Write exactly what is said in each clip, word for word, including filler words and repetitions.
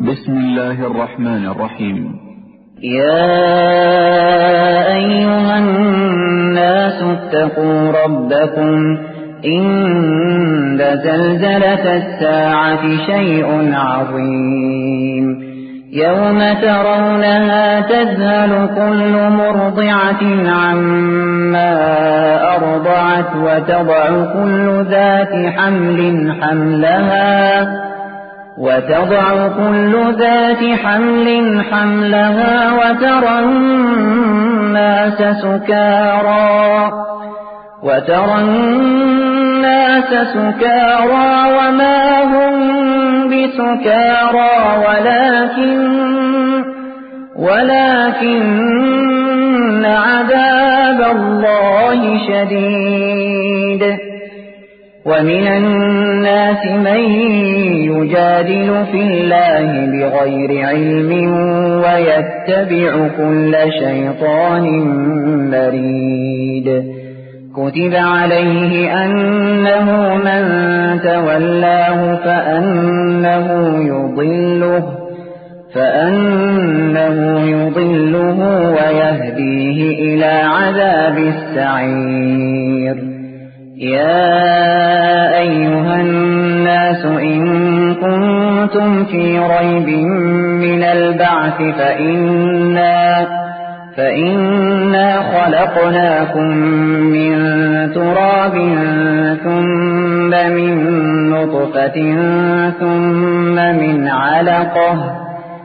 بسم الله الرحمن الرحيم. يا أيها الناس اتقوا ربكم إن زلزلة الساعة شيء عظيم يوم ترونها تذهل كل مرضعة عما أرضعت وتضع كل ذات حمل حملها وتضع كل ذات حمل حملها وترى الناس سكارى وترى الناس سكارى وما هم بسكارى ولكن ولكن عذاب الله شديد. ومن الناس من يجادل في الله بغير علم ويتبع كل شيطان مريد. كتب عليه أنه من تولاه فأنه يضله فأنه يضله ويهديه إلى عذاب السعير. يا أيها الناس إن كنتم في ريب من البعث فإنا فإنا خلقناكم من تراب ثم من نطفة ثم من علقة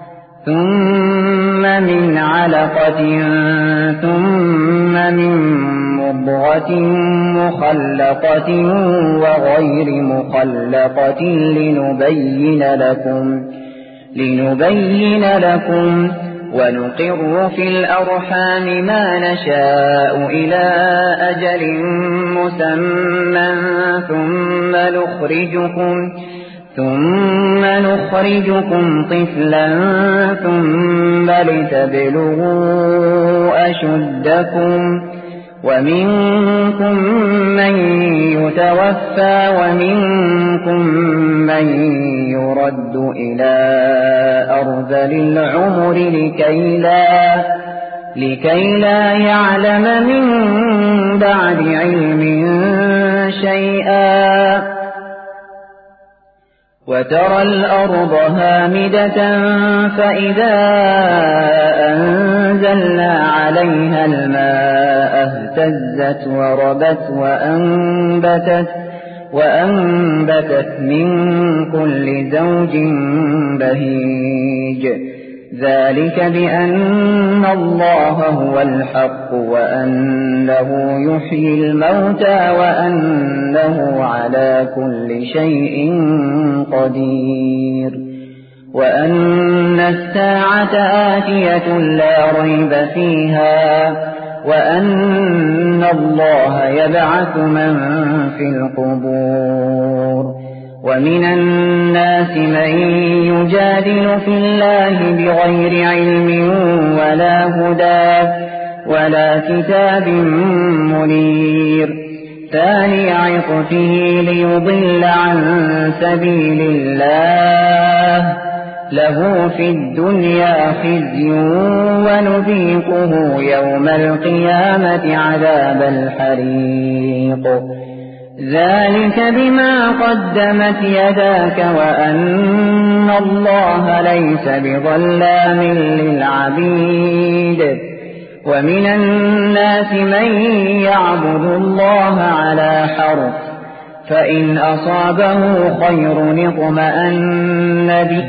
ثم من علقة ثم من مضغة مخلقة وغير مخلقة لنبين لكم لنبين لكم ونقر في الأرحام ما نشاء إلى أجل مسمى ثم نخرجكم ثم نخرجكم طفلا ثم لتبلغوا أشدكم ومنكم من يتوفى ومنكم من يرد إلى أرذل العمر لكي لا, لكي لا يعلم من بعد علم شيئا. وترى الأرض هامدة فإذا أنزلنا عليها الماء اهتزت وربت وأنبتت, وأنبتت من كل زوج بهيج. ذلك بأن الله هو الحق وأنه يحيي الموتى وأنه على كل شيء قدير وأن الساعة آتية لا ريب فيها وأن الله يبعث من في القبور. ومن الناس من يجادل في الله بغير علم ولا هدى ولا كتاب منير ثاني عطفه ليضل عن سبيل الله له في الدنيا خزي ونذيقه يوم القيامة عذاب الحريق. ذلك بما قدمت يداك وأن الله ليس بظلام للعبيد. ومن الناس من يعبد الله على حرف فإن أصابه خير اطمأن به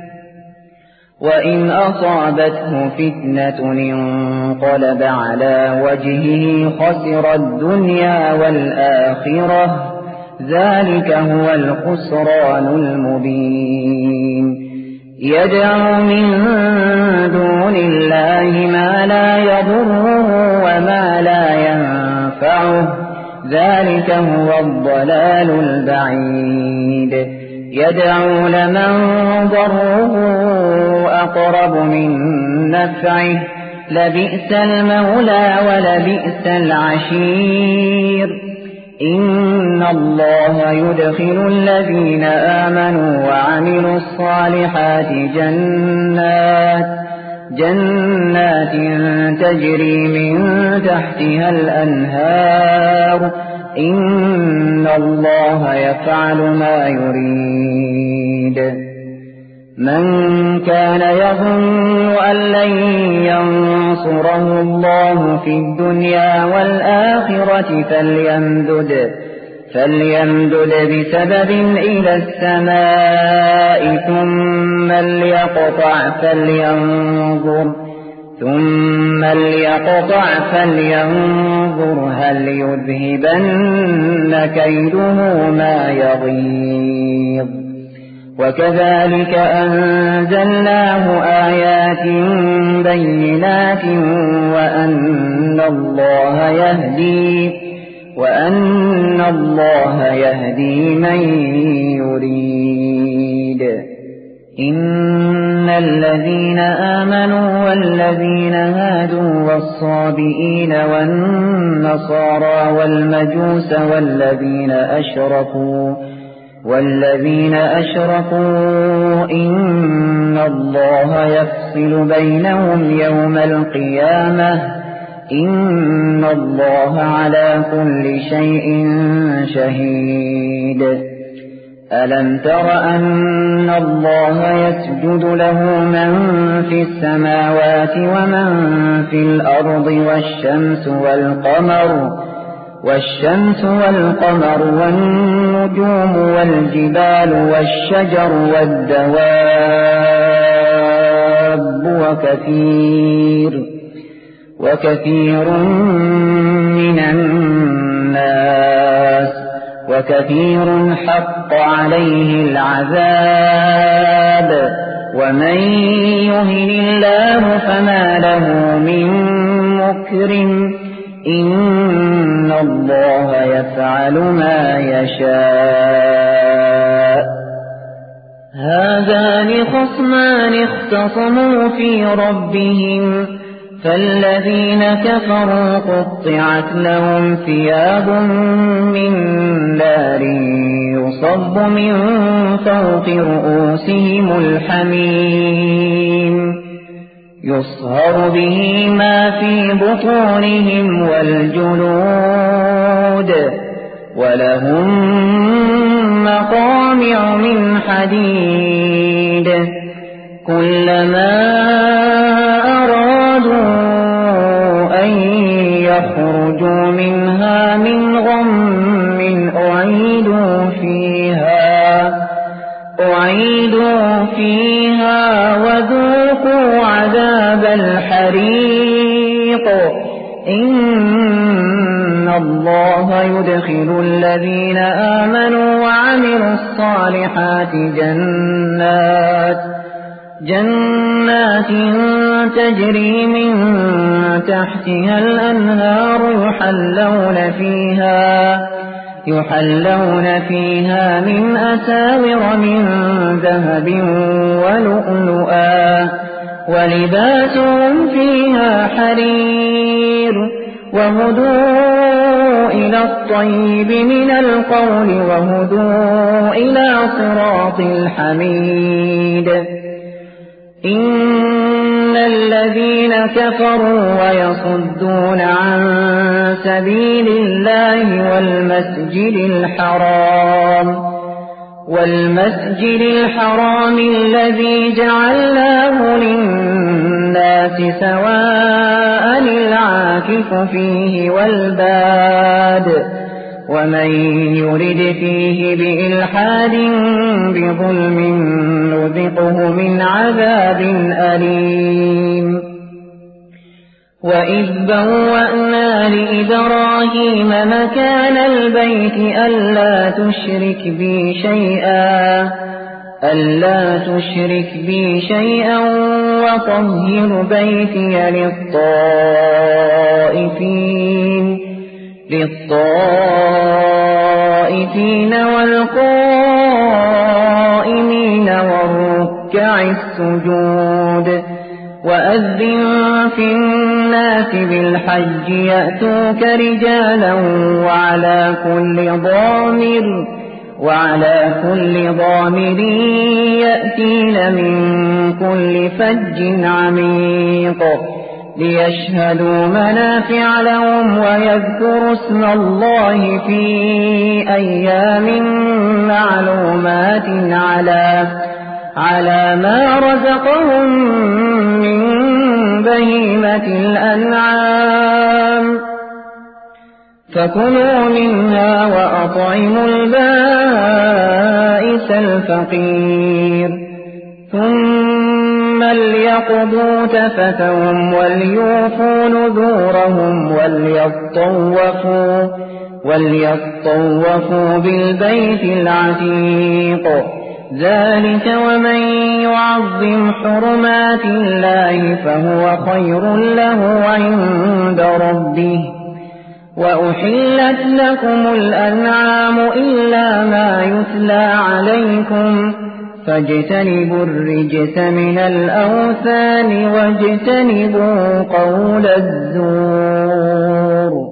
وإن أصابته فتنة انقلب على وجهه خسر الدنيا والآخرة ذلك هو الخسران المبين. يدعو من دون الله ما لا يضره وما لا ينفعه ذلك هو الضلال البعيد. يدعو لمن ضره أقرب من نفعه لبئس المولى ولبئس العشير. إن الله يدخل الذين آمنوا وعملوا الصالحات جنات جنات تجري من تحتها الأنهار إن الله يفعل ما يريد. من كان يظن أن لن ينصره الله في الدنيا والآخرة فليمدد فليمدد بسبب إلى السماء ثم ليقطع فلينظر ثم ليقطع فلينظر هل يذهبن كيده ما يغيظ. وكذلك أنزلناه آيات بينات وأن الله يهدي وأن الله يهدي من يريد. إن الذين آمنوا والذين هادوا والصابئين والنصارى والمجوس والذين أشركوا والذين أشركوا إن الله يفصل بينهم يوم القيامة إن الله على كل شيء شهيد. ألم تر أن الله يسجد له من في السماوات ومن في الأرض والشمس والقمر والشمس والقمر والنجوم والجبال والشجر والدواب وكثير وكثير من الناس وكثير حق عليه العذاب ومن يهن الله فما له من مكرم إن الله يفعل ما يشاء. هذان خصمان اختصموا في ربهم فالذين كفروا قطعت لهم ثياب من نار يصب من فوق رؤوسهم الحميم يصهر به ما في بطونهم والجلود ولهم مقامع من حديد كلما أرادوا أن يخرجوا منها من غم أعيدوا فيها أعيدوا فيها وذوقوا عذاب الحريق إن الله يدخل الذين آمنوا وعملوا الصالحات جنات جنات تجري من تحتها الأنهار يحلون فيها يحلون فيها من أساور من ذهب ولؤلؤا ولباسهم فيها حرير وهدوا إلى الطيب من القول وهدوا إلى صراط الحميد. إن الذين كفروا ويصدون عن سبيل الله والمسجد الحرام والمسجد الحرام الذي جعلناه للناس سواء العاكف فيه والباد ومن يرد فيه بإلحاد بظلم نذقه من عذاب أليم. وإذ بوأنا لإبراهيم مكان البيت ألا تشرك بي شيئا ألا تشرك بي شيئا وطهر بيتي للطائفين للطائفين والقائمين والركع السجود وأذن في الناس بالحج يأتوك رجالا وعلى كل ضامر وعلى كل ضامر يأتين من كل فج عميق ليشهدوا منافع لهم ويذكروا اسم الله في أيام معلومات على على ما رزقهم من بهيمة الأنعام فكلوا منها وأطعموا البائس الفقير ثم ليقضوا تفثهم وليوفوا نذورهم وليطوفوا وليطوفوا بالبيت العتيق ذلك ومن يعظم حرمات الله فهو خير له عند ربه وأحلت لكم الأنعام إلا ما يتلى عليكم فاجتنبوا الرجس من الأوثان واجتنبوا قول الزور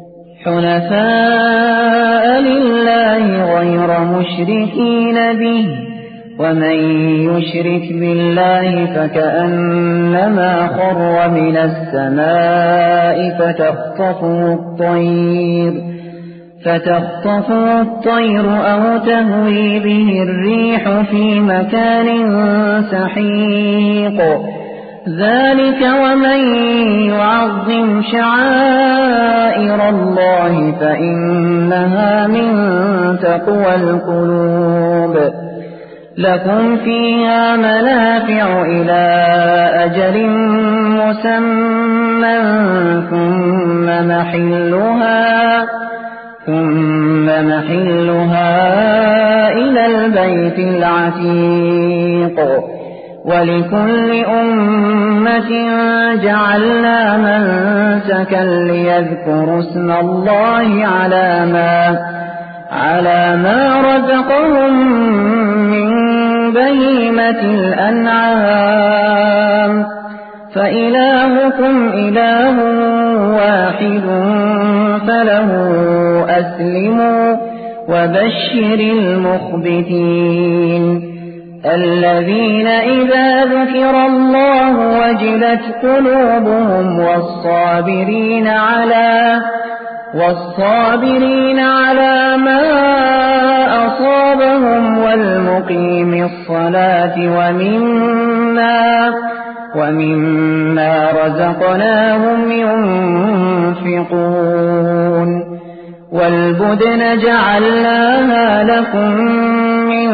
حنفاء لله غير مشركين به ومن يشرك بالله فكأنما خر من السماء فتخطفه الطير فتخطفه الطير أو تهوي به الريح في مكان سحيق ذلك ومن يعظم شعائر الله فإنها من تقوى القلوب لكم فيها منافع إلى أجل مسمى ثم محلها ثم محلها إلى البيت العتيق ولكل أمة جعلنا منسكا ليذكروا اسم الله على ما على ما رزقهم من بهيمة الأنعام فإلهكم إله واحد فله أسلموا وبشر المخبتين الذين إذا ذكر الله وجلت قلوبهم والصابرين على والصابرين على ما أصابهم والمقيم الصلاة ومما ومما رزقناهم ينفقون والبدن جعلناها لكم من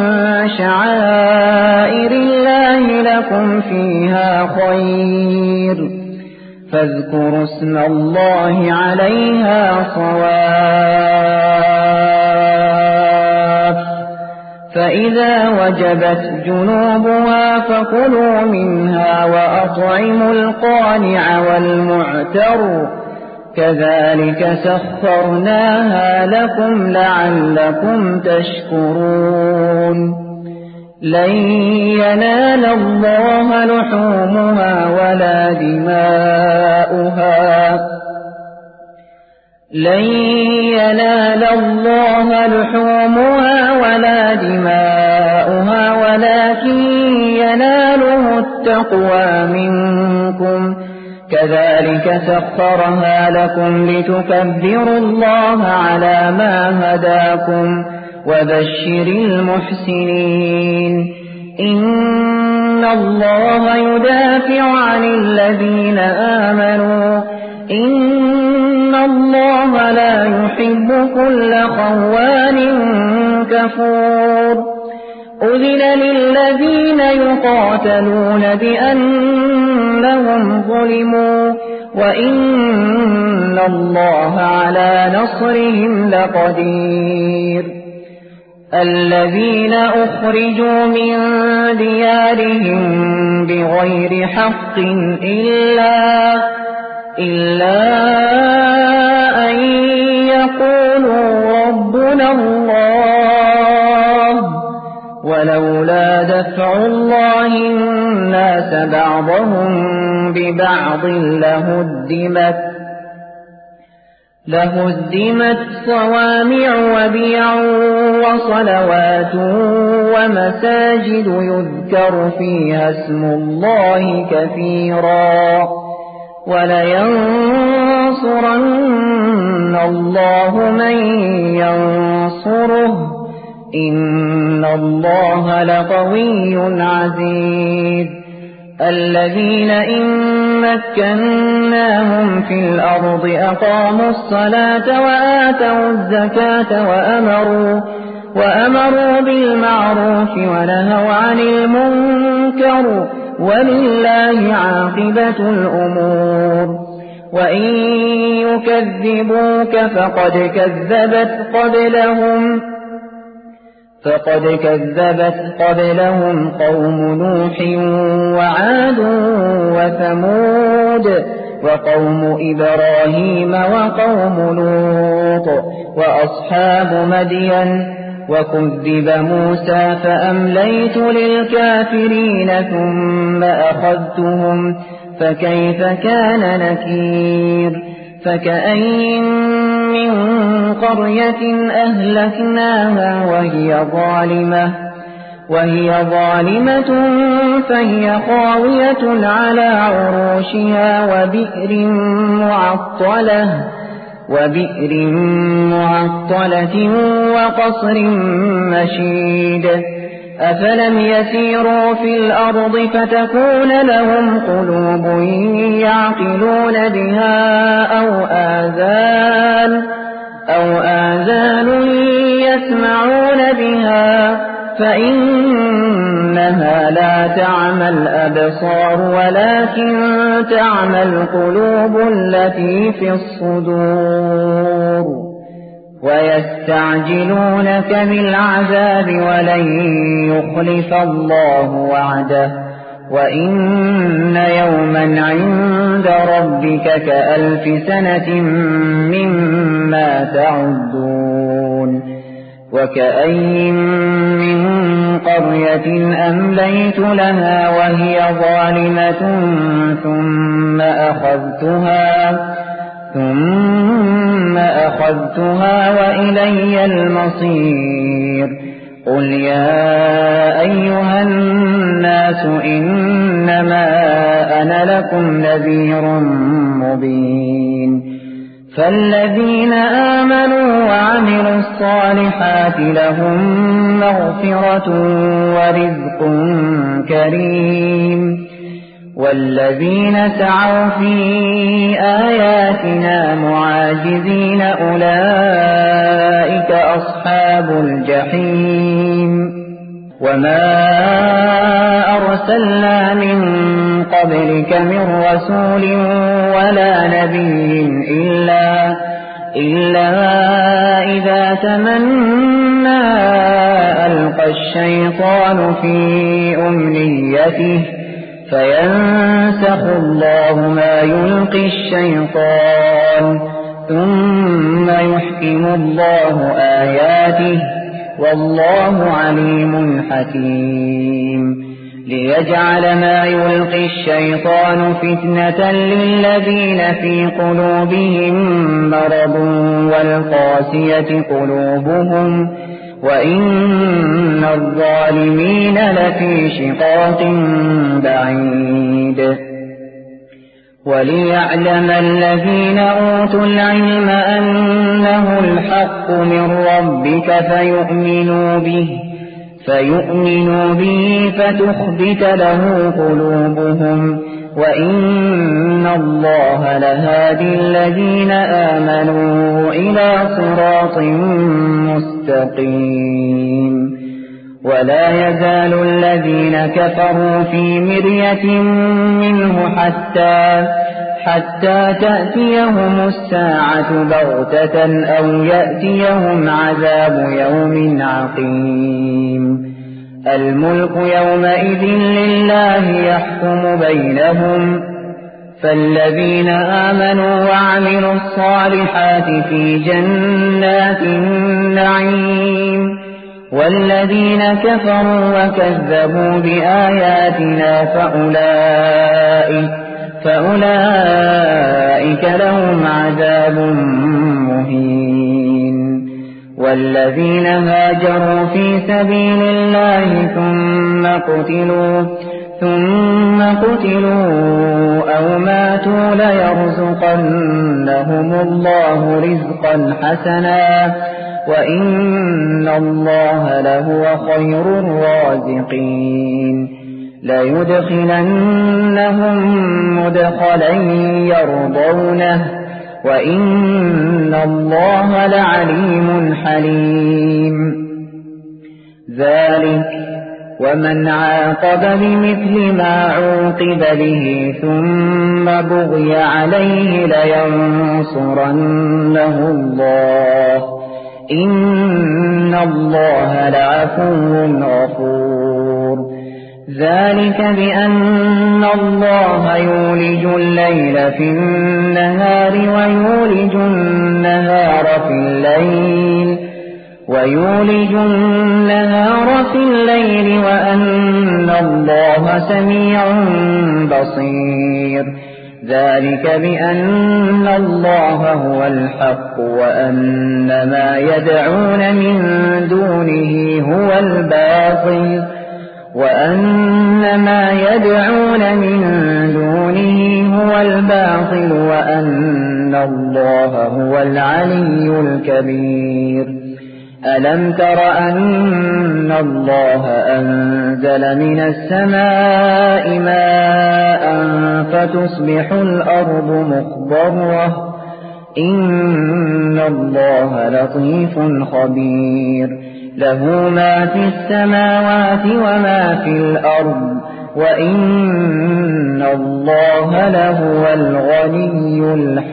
شعائر الله لكم فيها خير فاذكروا اسم الله عليها صواف فإذا وجبت جنوبها فكلوا منها وأطعموا القانع والمعتر كذلك سخرناها لكم لعلكم تشكرون لن ينال الله لحومها ولا دماؤها لن ينال الله لحومها ولا دماؤها ولكن يناله التقوى منكم كذلك سخرها لكم لتكبروا الله على ما هداكم وبشر المحسنين إن الله يدافع عن الذين آمنوا إن الله لا يحب كل خوان كفور أذن للذين يقاتلون بأنهم ظلموا وإن الله على نصرهم لقدير الذين أخرجوا من ديارهم بغير حق إلا إلا أن يقولوا ربنا الله ولولا دفع الله الناس الناس بعضهم ببعض لهدمت لهدمت صوامع وبيع وصلوات ومساجد يذكر فيها اسم الله كثيرا ولينصرن الله من ينصره إن الله لقوي عزيز الذين إن مكناهم في الأرض أقاموا الصلاة وآتوا الزكاة وأمروا, وأمروا بالمعروف ونهوا عن المنكر ولله عاقبة الأمور وإن يكذبوك فقد كذبت قبلهم فقد كذبت قبلهم قوم نوح وعاد وثمود وقوم إبراهيم وقوم لوط وأصحاب مدين وكذب موسى فأمليت للكافرين ثم أخذتهم فكيف كان نكير فكأين من قرية أهلكناها وهي ظالمة وهي ظالمة فهي خاوية على عروشها وبئر معطلة وبئر معطلة وقصر مشيد أفلم يسيروا في الأرض فتكون لهم قلوب يعقلون بها أو آذان أو آذان يسمعون بها فإنها لا تعمى الأبصار ولكن تعمى القلوب التي في الصدور ويستعجلونك بالعذاب ولن يخلف الله وعده وإن يوما عند ربك كألف سنة مما تعدون وكأين من قرية أمليت لها وهي ظالمة ثم أخذتها ثم أخذتها وإلي المصير قل يا أيها الناس إنما أنا لكم نذير مبين فالذين آمنوا وعملوا الصالحات لهم مغفرة ورزق كريم والذين سعوا في آياتنا معاجزين أولئك أصحاب الجحيم وما أرسلنا من قبلك من رسول ولا نبي إلا, إلا إذا تمنى ألقى الشيطان في أمنيته فينسخ الله ما يلقي الشيطان ثم يحكم الله آياته والله عليم حكيم ليجعل ما يلقي الشيطان فتنة للذين في قلوبهم مرض والقاسية قلوبهم وإن الظالمين لفي شقاق بعيد وليعلم الذين أوتوا العلم أنه الحق من ربك فيؤمنوا به فيؤمنوا به فتخبت له قلوبهم وإن الله لهادي الذين آمنوا إلى صراط مستقيم ولا يزال الذين كفروا في مرية منه حتى حتى تأتيهم الساعة بغتة أو يأتيهم عذاب يوم عقيم الملك يومئذ لله يحكم بينهم فالذين آمنوا وعملوا الصالحات في جنات النعيم والذين كفروا وكذبوا بآياتنا فأولئك, فأولئك لهم عذاب مهين. والذين هاجروا في سبيل الله ثم قتلوا ثم قتلوا أو ماتوا ليرزقنهم الله رزقا حسنا وإن الله لهو خير الرازقين. ليدخلنهم مدخلا يرضونه وإن الله لعليم حليم. ذلك ومن عاقب بمثل ما عوقب به ثم بغي عليه لينصرنه الله إن الله لعفو غفور. ذلك بأن الله يولج الليل في النهار ويولج النهار في الليل ويولج النهار في الليل وأن الله سميع بصير. ذلك بأن الله هو الحق وأن ما يدعون من دونه هو الباطل وأن ما يدعون من دونه هو الباطل وأن الله هو العلي الكبير. ألم تر أن الله أنزل من السماء ماء فتصبح الأرض مخضرة إن الله لطيف خبير. له ما في السماوات وما في الأرض وإن الله لهو الغني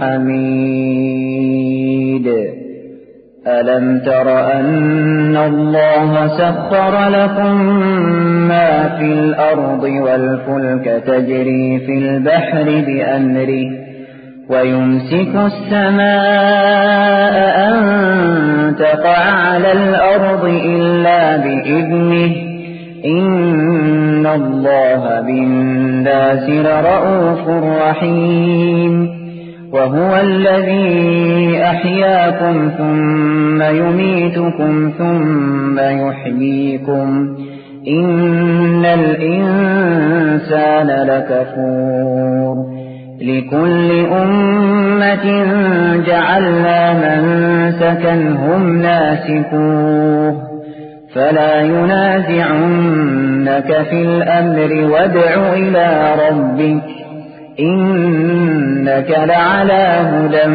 الحميد. ألم تر أن الله سخر لكم ما في الأرض والفلك تجري في البحر بأمره ويمسك السماء أن تقع على الأرض إلا بإذنه إن الله بالناس لرءوف رحيم. وهو الذي أحياكم ثم يميتكم ثم يحييكم إن الإنسان لكفور. لكل أمة جعلنا منسكا هم ناسكوه فلا ينازعنك في الأمر وادع إلى ربك إنك لعلى هدى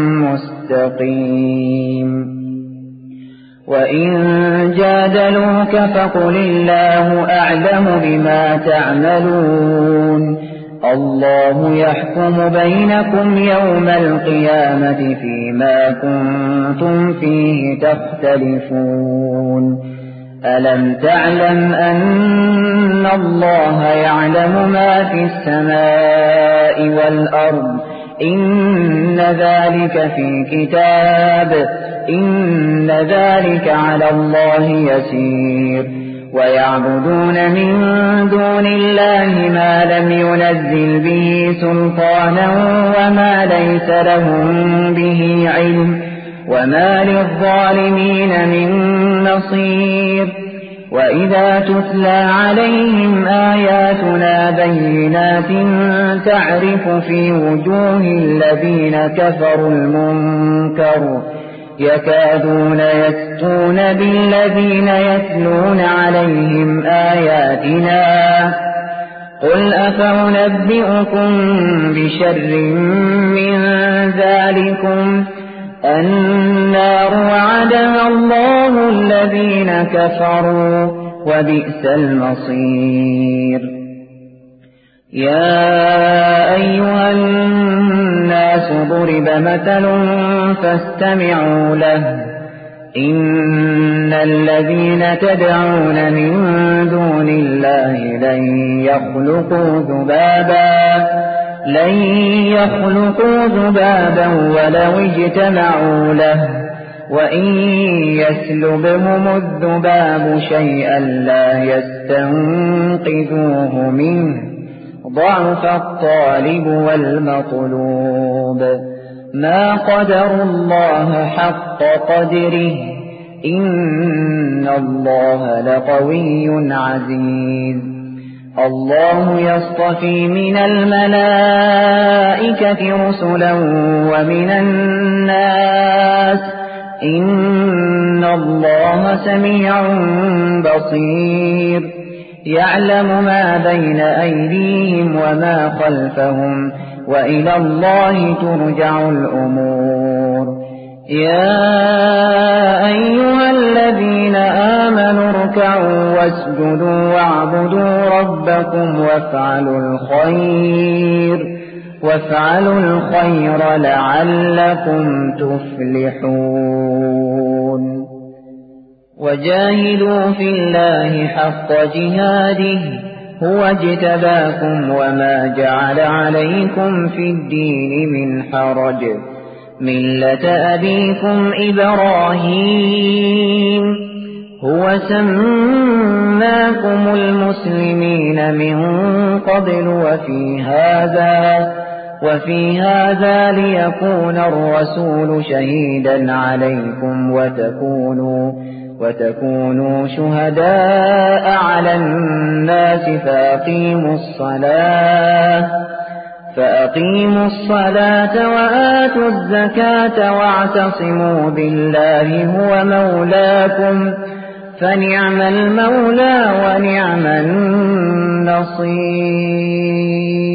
مستقيم. وإن جادلوك فقل الله أعلم بما تعملون الله يحكم بينكم يوم القيامة فيما كنتم فيه تختلفون. ألم تعلم أن الله يعلم ما في السماء والأرض إن ذلك في كتاب إن ذلك على الله يسير. ويعبدون من دون الله ما لم ينزل به سلطانا وما ليس لهم به علم وما للظالمين من نصير. وإذا تتلى عليهم آياتنا بينات تعرف في وجوه الذين كفروا المنكر يكادون يسطون بالذين يتلون عليهم آياتنا قل أفأنبئكم بشر من ذلكم النار وعدها الله الذين كفروا وبئس المصير. يا أيها الناس ضرب مثل فاستمعوا له إن الذين تدعون من دون الله لن يخلقوا ذبابا لن يخلقوا ذبابا ولو اجتمعوا له وإن يسلبهم الذباب شيئا لا يستنقذوه منه ضعف الطالب والمطلوب ما قدروا الله حق قدره إن الله لقوي عزيز الله يصطفي من الملائكة رسلا ومن الناس إن الله سميع بصير يعلم ما بين أيديهم وما خلفهم وإلى الله ترجع الأمور يا أيها الذين آمنوا اركعوا واسجدوا واعبدوا ربكم وافعلوا الخير وافعلوا الخير لعلكم تفلحون وجاهدوا في الله حق جهاده هو اجتباكم وما جعل عليكم في الدين من حرج ملة أبيكم إبراهيم هو سماكم المسلمين من قبل وفي هذا وفي هذا ليكون الرسول شهيدا عليكم وتكونوا وتكونوا شهداء على الناس فأقيموا الصلاة فأقيموا الصلاة وآتوا الزكاة واعتصموا بالله هو مولاكم فنعم المولى ونعم النصير.